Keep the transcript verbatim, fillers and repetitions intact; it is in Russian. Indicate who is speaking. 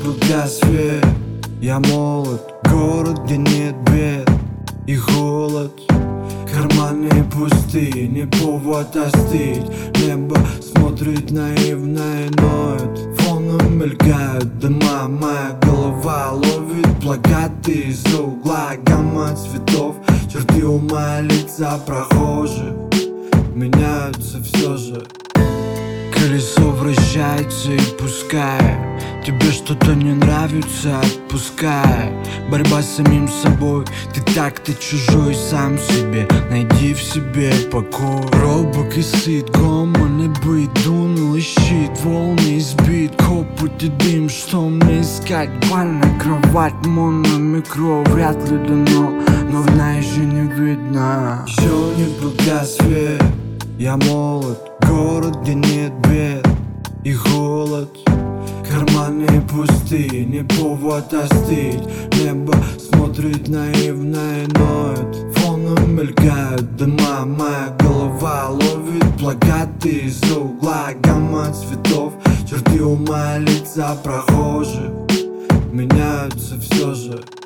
Speaker 1: погас свет. Я молод, город, где нет бед и холод. Карманы пустые, не повод остыть. Небо смотрит наивно и ноет. Фоном мелькают дома, моя голова ловит плакаты из-за угла. Гамма цветов, черты ума, лица прохожих меняются все же. Колесо вращается и пускай тебе что-то не нравится, отпускай. Борьба с самим собой, ты так-то чужой сам себе. Найди в себе покой. Робок и сыт, гомон и быт. Дунул и щит, волны избит. Копоть и дым, что мне искать? Бальная кровать, мономикро. Вряд ли дано, но в ней же не видно. Еще не погас свет. Я молод, город, где нет бед и холод. Карманы пустые, не повод остыть. Небо смотрит наивно и ноет. Фоном мелькают дома, моя голова ловит плакаты из-за угла. Гамма цветов, черты ума, лица прохожих меняются все же.